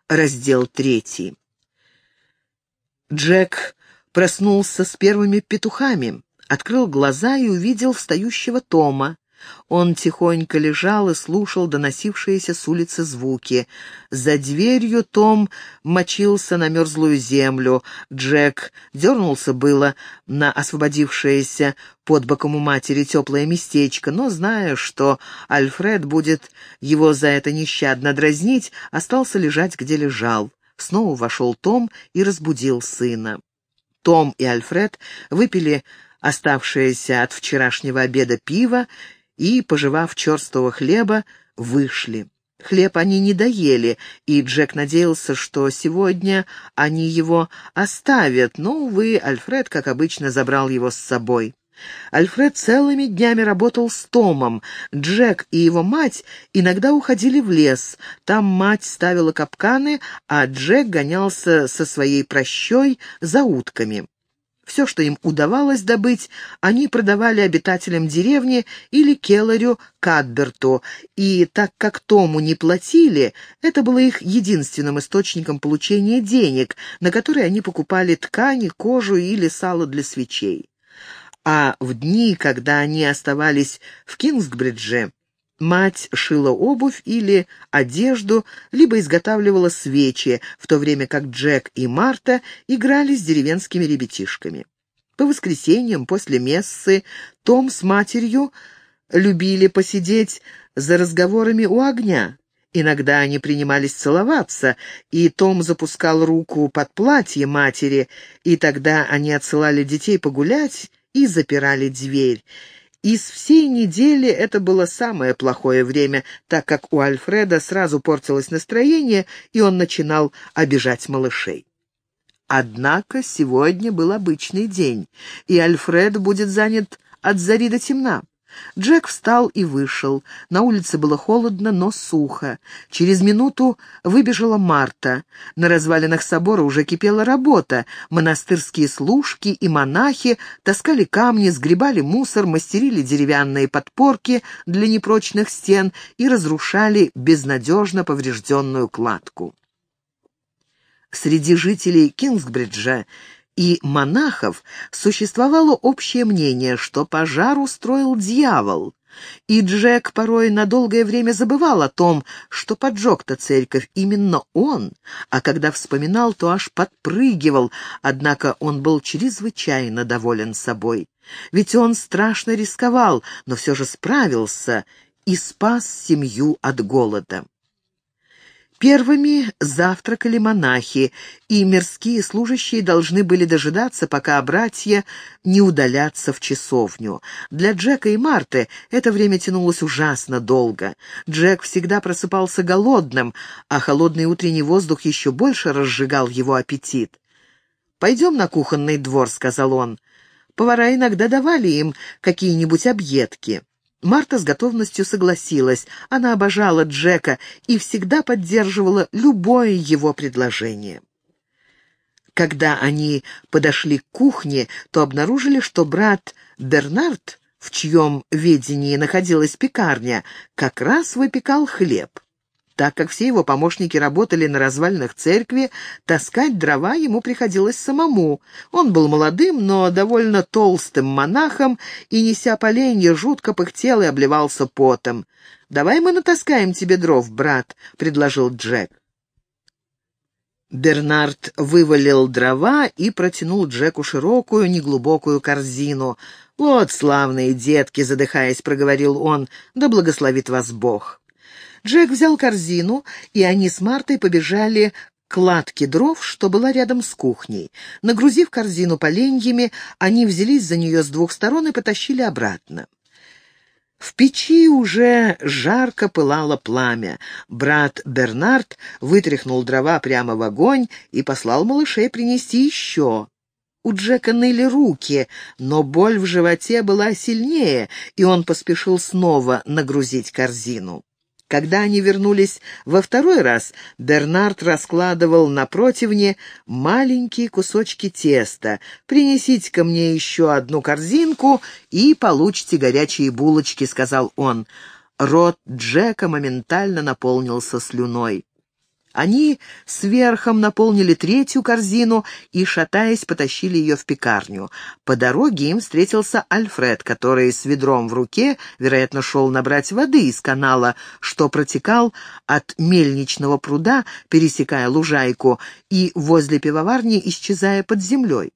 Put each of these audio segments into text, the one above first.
Раздел 3. Джек проснулся с первыми петухами, открыл глаза и увидел встающего Тома. Он тихонько лежал и слушал доносившиеся с улицы звуки. За дверью Том мочился на мерзлую землю. Джек дернулся было на освободившееся под боком у матери теплое местечко, но, зная, что Альфред будет его за это нещадно дразнить, остался лежать, где лежал. Снова вошел Том и разбудил сына. Том и Альфред выпили оставшееся от вчерашнего обеда пиво и, пожевав черствого хлеба, вышли. Хлеб они не доели, и Джек надеялся, что сегодня они его оставят, но, увы, Альфред, как обычно, забрал его с собой. Альфред целыми днями работал с Томом. Джек и его мать иногда уходили в лес. Там мать ставила капканы, а Джек гонялся со своей пращой за утками. Все, что им удавалось добыть, они продавали обитателям деревни или Келлерю Кадберту, и так как Тому не платили, это было их единственным источником получения денег, на которые они покупали ткани, кожу или сало для свечей. А в дни, когда они оставались в Кингсбридже, мать шила обувь или одежду, либо изготавливала свечи, в то время как Джек и Марта играли с деревенскими ребятишками. По воскресеньям после мессы Том с матерью любили посидеть за разговорами у огня. Иногда они принимались целоваться, и Том запускал руку под платье матери, и тогда они отсылали детей погулять и запирали дверь. Из всей недели это было самое плохое время, так как у Альфреда сразу портилось настроение, и он начинал обижать малышей. Однако сегодня был обычный день, и Альфред будет занят от зари до темна. Джек встал и вышел. На улице было холодно, но сухо. Через минуту выбежала Марта. На развалинах собора уже кипела работа. Монастырские служки и монахи таскали камни, сгребали мусор, мастерили деревянные подпорки для непрочных стен и разрушали безнадежно поврежденную кладку. Среди жителей Кингсбриджа и монахов существовало общее мнение, что пожар устроил дьявол, и Джек порой на долгое время забывал о том, что поджег-то церковь именно он, а когда вспоминал, то аж подпрыгивал, однако он был чрезвычайно доволен собой. Ведь он страшно рисковал, но все же справился и спас семью от голода. Первыми завтракали монахи, и мирские служащие должны были дожидаться, пока братья не удалятся в часовню. Для Джека и Марты это время тянулось ужасно долго. Джек всегда просыпался голодным, а холодный утренний воздух еще больше разжигал его аппетит. «Пойдем на кухонный двор», — сказал он. Повара иногда давали им какие-нибудь объедки. Марта с готовностью согласилась. Она обожала Джека и всегда поддерживала любое его предложение. Когда они подошли к кухне, то обнаружили, что брат Бернард, в чьем ведении находилась пекарня, как раз выпекал хлеб. Так как все его помощники работали на развалинах церкви, таскать дрова ему приходилось самому. Он был молодым, но довольно толстым монахом, и, неся поленья, жутко пыхтел и обливался потом. «Давай мы натаскаем тебе дров, брат», — предложил Джек. Бернард вывалил дрова и протянул Джеку широкую, неглубокую корзину. «Вот славные детки», — задыхаясь, проговорил он, — «да благословит вас Бог». Джек взял корзину, и они с Мартой побежали к кладке дров, что была рядом с кухней. Нагрузив корзину поленьями, они взялись за нее с двух сторон и потащили обратно. В печи уже жарко пылало пламя. Брат Бернард вытряхнул дрова прямо в огонь и послал малышей принести еще. У Джека ныли руки, но боль в животе была сильнее, и он поспешил снова нагрузить корзину. Когда они вернулись во второй раз, Бернард раскладывал на противне маленькие кусочки теста. «Принесите-ка мне еще одну корзинку и получите горячие булочки», — сказал он. Рот Джека моментально наполнился слюной. Они сверхом наполнили третью корзину и, шатаясь, потащили ее в пекарню. По дороге им встретился Альфред, который с ведром в руке, вероятно, шел набрать воды из канала, что протекал от мельничного пруда, пересекая лужайку, и возле пивоварни исчезая под землей.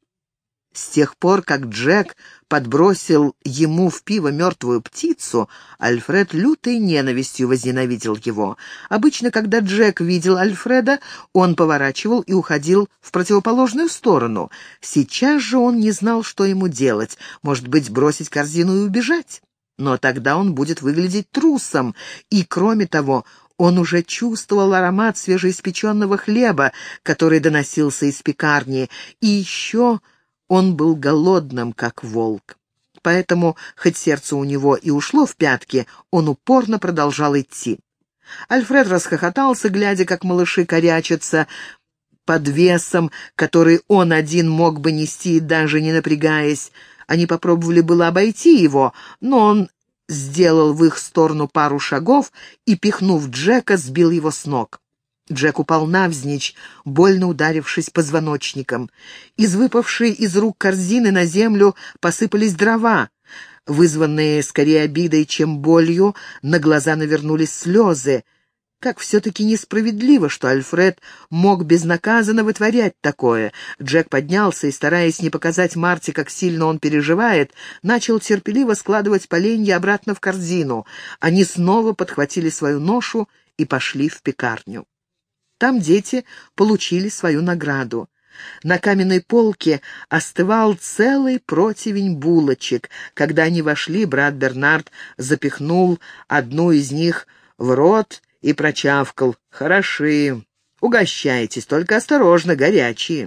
С тех пор, как Джек подбросил ему в пиво мертвую птицу, Альфред лютой ненавистью возненавидел его. Обычно, когда Джек видел Альфреда, он поворачивал и уходил в противоположную сторону. Сейчас же он не знал, что ему делать. Может быть, бросить корзину и убежать? Но тогда он будет выглядеть трусом, и, кроме того, он уже чувствовал аромат свежеиспеченного хлеба, который доносился из пекарни, и еще он был голодным, как волк. Поэтому, хоть сердце у него и ушло в пятки, он упорно продолжал идти. Альфред расхохотался, глядя, как малыши корячатся под весом, который он один мог бы нести, даже не напрягаясь. Они попробовали было обойти его, но он сделал в их сторону пару шагов и, пихнув Джека, сбил его с ног. Джек упал навзничь, больно ударившись позвоночником. Из выпавшей из рук корзины на землю посыпались дрова. Вызванные скорее обидой, чем болью, на глаза навернулись слезы. Как все-таки несправедливо, что Альфред мог безнаказанно вытворять такое. Джек поднялся и, стараясь не показать Марте, как сильно он переживает, начал терпеливо складывать поленья обратно в корзину. Они снова подхватили свою ношу и пошли в пекарню. Там дети получили свою награду. На каменной полке остывал целый противень булочек. Когда они вошли, брат Бернард запихнул одну из них в рот и прочавкал: «Хороши, угощайтесь, только осторожно, горячие».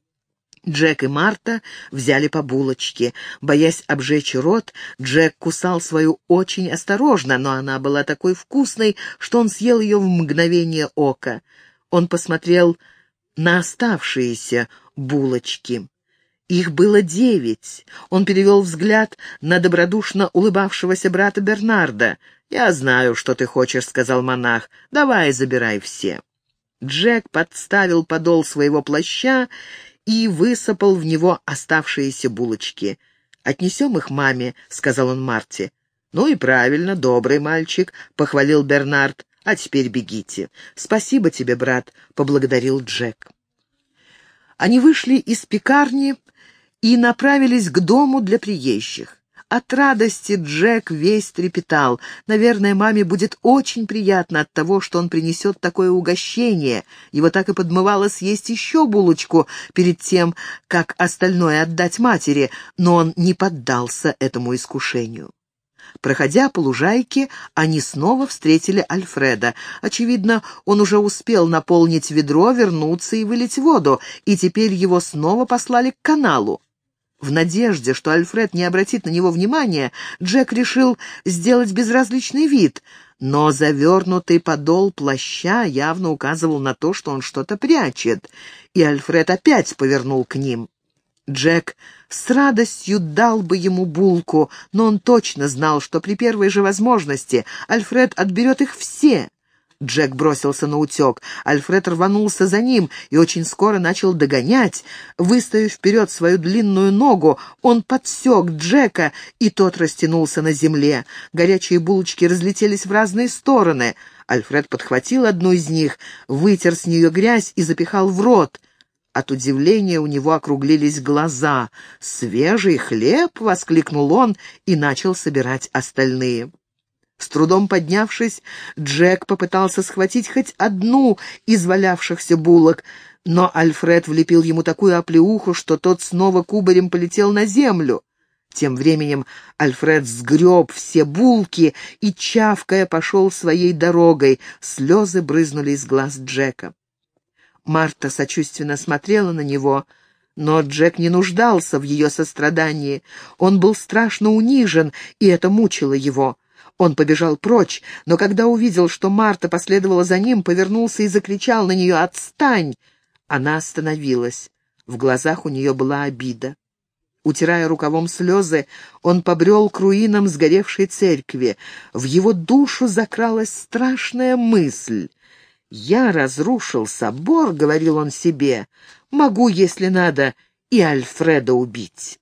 Джек и Марта взяли по булочке. Боясь обжечь рот, Джек кусал свою очень осторожно, но она была такой вкусной, что он съел ее в мгновение ока. Он посмотрел на оставшиеся булочки. Их было 9. Он перевел взгляд на добродушно улыбавшегося брата Бернарда. «Я знаю, что ты хочешь», — сказал монах. «Давай, забирай все». Джек подставил подол своего плаща и высыпал в него оставшиеся булочки. «Отнесем их маме», — сказал он Марте. «Ну и правильно, добрый мальчик», — похвалил Бернард. «А теперь бегите». «Спасибо тебе, брат», — поблагодарил Джек. Они вышли из пекарни и направились к дому для приезжих. От радости Джек весь трепетал. Наверное, маме будет очень приятно от того, что он принесет такое угощение. Его так и подмывало съесть еще булочку перед тем, как остальное отдать матери, но он не поддался этому искушению. Проходя по лужайке, они снова встретили Альфреда. Очевидно, он уже успел наполнить ведро, вернуться и вылить воду, и теперь его снова послали к каналу. В надежде, что Альфред не обратит на него внимания, Джек решил сделать безразличный вид, но завернутый подол плаща явно указывал на то, что он что-то прячет, и Альфред опять повернул к ним. Джек с радостью дал бы ему булку, но он точно знал, что при первой же возможности Альфред отберет их все. Джек бросился на утек. Альфред рванулся за ним и очень скоро начал догонять. Выставив вперед свою длинную ногу, он подсек Джека, и тот растянулся на земле. Горячие булочки разлетелись в разные стороны. Альфред подхватил одну из них, вытер с нее грязь и запихал в рот. От удивления у него округлились глаза. «Свежий хлеб!» — воскликнул он и начал собирать остальные. С трудом поднявшись, Джек попытался схватить хоть одну из валявшихся булок, но Альфред влепил ему такую оплеуху, что тот снова кубарем полетел на землю. Тем временем Альфред сгреб все булки и, чавкая, пошел своей дорогой. Слезы брызнули из глаз Джека. Марта сочувственно смотрела на него, но Джек не нуждался в ее сострадании. Он был страшно унижен, и это мучило его. Он побежал прочь, но когда увидел, что Марта последовала за ним, повернулся и закричал на нее: «Отстань!» Она остановилась. В глазах у нее была обида. Утирая рукавом слезы, он побрел к руинам сгоревшей церкви. В его душу закралась страшная мысль. «Я разрушил собор», — говорил он себе, — «могу, если надо, и Альфреда убить».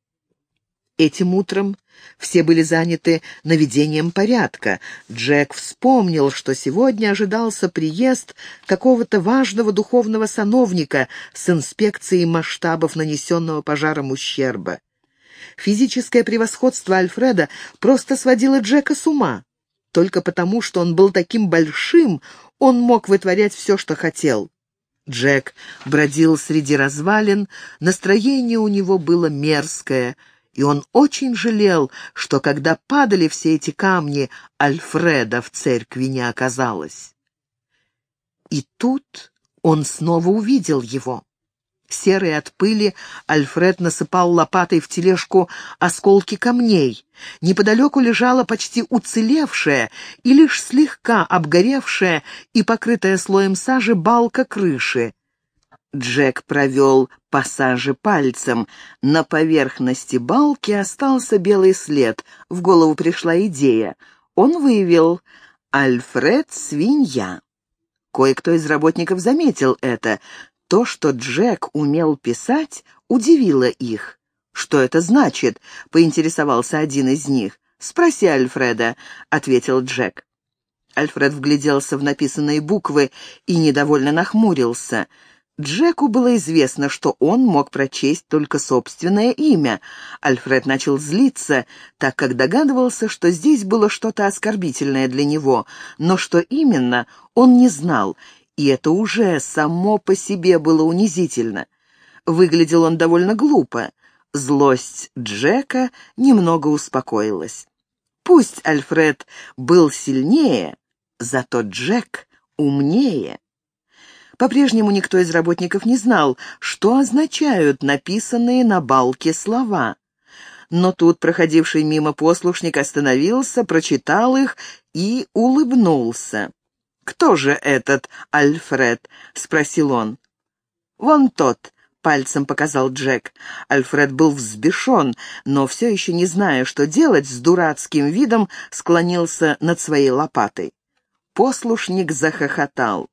Этим утром все были заняты наведением порядка. Джек вспомнил, что сегодня ожидался приезд какого-то важного духовного сановника с инспекцией масштабов нанесенного пожаром ущерба. Физическое превосходство Альфреда просто сводило Джека с ума. Только потому, что он был таким большим, он мог вытворять все, что хотел. Джек бродил среди развалин, настроение у него было мерзкое, и он очень жалел, что когда падали все эти камни, Альфреда в церкви не оказалось. И тут он снова увидел его. Серый от пыли, Альфред насыпал лопатой в тележку осколки камней. Неподалеку лежала почти уцелевшая и лишь слегка обгоревшая и покрытая слоем сажи балка крыши. Джек провел по саже пальцем. На поверхности балки остался белый след. В голову пришла идея. Он выявил «Альфред — свинья». Кое-кто из работников заметил это. То, что Джек умел писать, удивило их. «Что это значит?» — поинтересовался один из них. «Спроси Альфреда», — ответил Джек. Альфред вгляделся в написанные буквы и недовольно нахмурился. Джеку было известно, что он мог прочесть только собственное имя. Альфред начал злиться, так как догадывался, что здесь было что-то оскорбительное для него, но что именно, он не знал, и это уже само по себе было унизительно. Выглядел он довольно глупо. Злость Джека немного успокоилась. Пусть Альфред был сильнее, зато Джек умнее. По-прежнему никто из работников не знал, что означают написанные на балке слова. Но тут проходивший мимо послушник остановился, прочитал их и улыбнулся. «Кто же этот Альфред?» — спросил он. «Вон тот», — пальцем показал Джек. Альфред был взбешен, но все еще не зная, что делать, с дурацким видом склонился над своей лопатой. Послушник захохотал.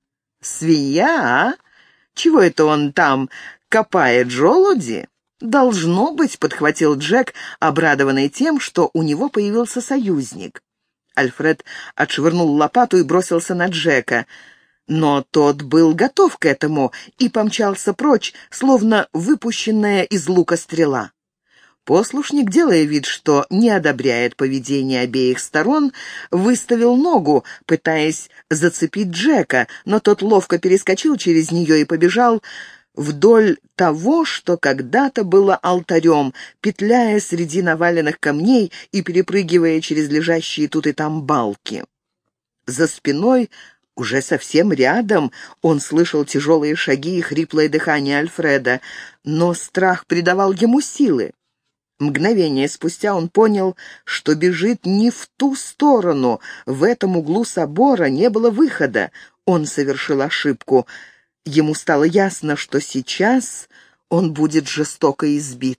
«Свинья, а? Чего это он там копает желуди?» «Должно быть», — подхватил Джек, обрадованный тем, что у него появился союзник. Альфред отшвырнул лопату и бросился на Джека, но тот был готов к этому и помчался прочь, словно выпущенная из лука стрела. Послушник, делая вид, что не одобряет поведение обеих сторон, выставил ногу, пытаясь зацепить Джека, но тот ловко перескочил через нее и побежал вдоль того, что когда-то было алтарем, петляя среди наваленных камней и перепрыгивая через лежащие тут и там балки. За спиной, уже совсем рядом, он слышал тяжелые шаги и хриплое дыхание Альфреда, но страх придавал ему силы. Мгновение спустя он понял, что бежит не в ту сторону. В этом углу собора не было выхода. Он совершил ошибку. Ему стало ясно, что сейчас он будет жестоко избит.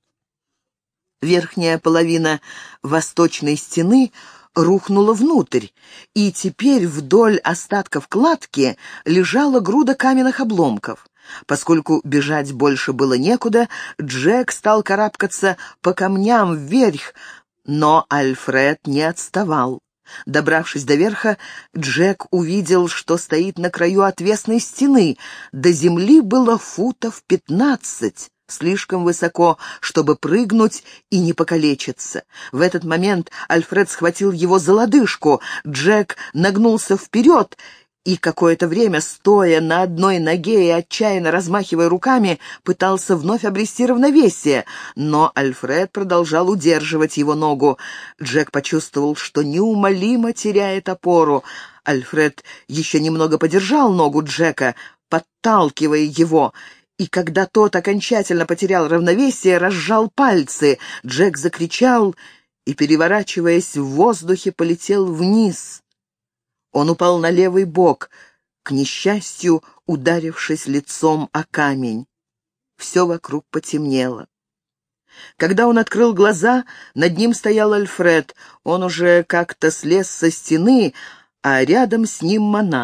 Верхняя половина восточной стены рухнула внутрь, и теперь вдоль остатков кладки лежала груда каменных обломков. Поскольку бежать больше было некуда, Джек стал карабкаться по камням вверх, но Альфред не отставал. Добравшись до верха, Джек увидел, что стоит на краю отвесной стены. До земли было футов 15, слишком высоко, чтобы прыгнуть и не покалечиться. В этот момент Альфред схватил его за лодыжку. Джек нагнулся вперед и какое-то время, стоя на одной ноге и отчаянно размахивая руками, пытался вновь обрести равновесие, но Альфред продолжал удерживать его ногу. Джек почувствовал, что неумолимо теряет опору. Альфред еще немного подержал ногу Джека, подталкивая его, и когда тот окончательно потерял равновесие, разжал пальцы. Джек закричал и, переворачиваясь в воздухе, полетел вниз. Он упал на левый бок, к несчастью, ударившись лицом о камень. Все вокруг потемнело. Когда он открыл глаза, над ним стоял Альфред. Он уже как-то слез со стены, а рядом с ним монах.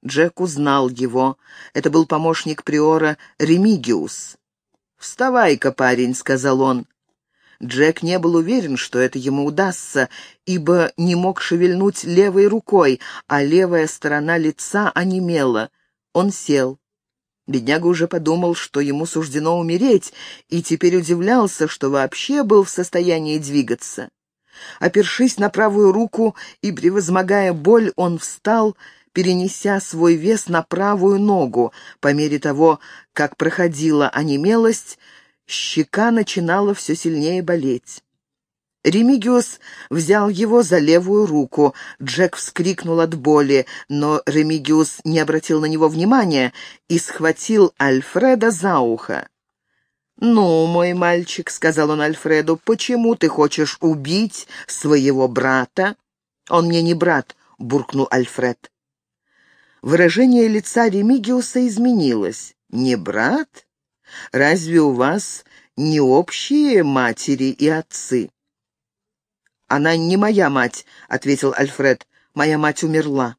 Джек узнал его. Это был помощник приора Ремигиус. «Вставай-ка, парень», — сказал он. Джек не был уверен, что это ему удастся, ибо не мог шевельнуть левой рукой, а левая сторона лица онемела. Он сел. Бедняга уже подумал, что ему суждено умереть, и теперь удивлялся, что вообще был в состоянии двигаться. Опершись на правую руку и превозмогая боль, он встал, перенеся свой вес на правую ногу. По мере того, как проходила онемелость, щека начинала все сильнее болеть. Ремигиус взял его за левую руку. Джек вскрикнул от боли, но Ремигиус не обратил на него внимания и схватил Альфреда за ухо. «Ну, мой мальчик», — сказал он Альфреду, — «почему ты хочешь убить своего брата?» «Он мне не брат», — буркнул Альфред. Выражение лица Ремигиуса изменилось. «Не брат? Разве у вас не общие матери и отцы?» «Она не моя мать», — ответил Альфред. «Моя мать умерла».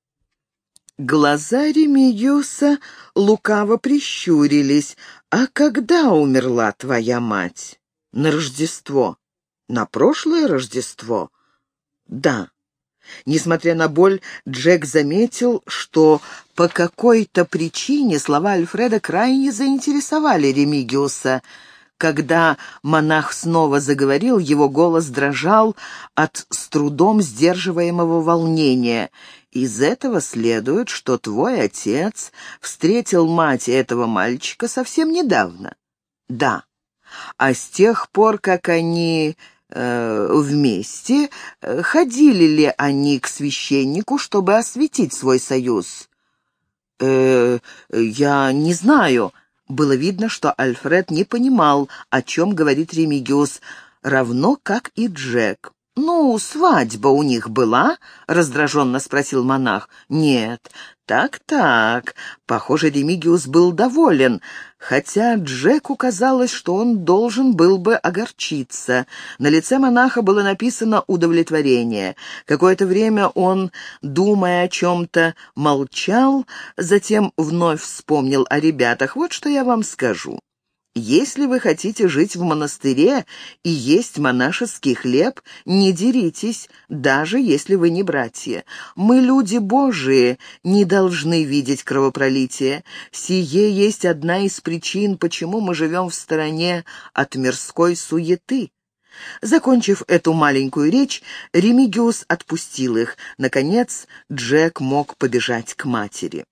Глаза Ремигиуса лукаво прищурились. «А когда умерла твоя мать?» «На Рождество». «На прошлое Рождество?» «Да». Несмотря на боль, Джек заметил, что по какой-то причине слова Альфреда крайне заинтересовали Ремигиуса. Когда монах снова заговорил, его голос дрожал от с трудом сдерживаемого волнения. «Из этого следует, что твой отец встретил мать этого мальчика совсем недавно». «Да. А с тех пор, как они вместе, ходили ли они к священнику, чтобы осветить свой союз?» «Я не знаю». Было видно, что Альфред не понимал, о чем говорит Ремигиус, равно как и Джек. «Ну, свадьба у них была?» — раздраженно спросил монах. «Нет». «Так-так». Похоже, Ремигиус был доволен, хотя Джеку казалось, что он должен был бы огорчиться. На лице монаха было написано удовлетворение. Какое-то время он, думая о чем-то, молчал, затем вновь вспомнил о ребятах. «Вот что я вам скажу. Если вы хотите жить в монастыре и есть монашеский хлеб, не деритесь, даже если вы не братья. Мы, люди Божии, не должны видеть кровопролитие. Сие есть одна из причин, почему мы живем в стороне от мирской суеты». Закончив эту маленькую речь, Ремигиус отпустил их. Наконец, Джек мог побежать к матери.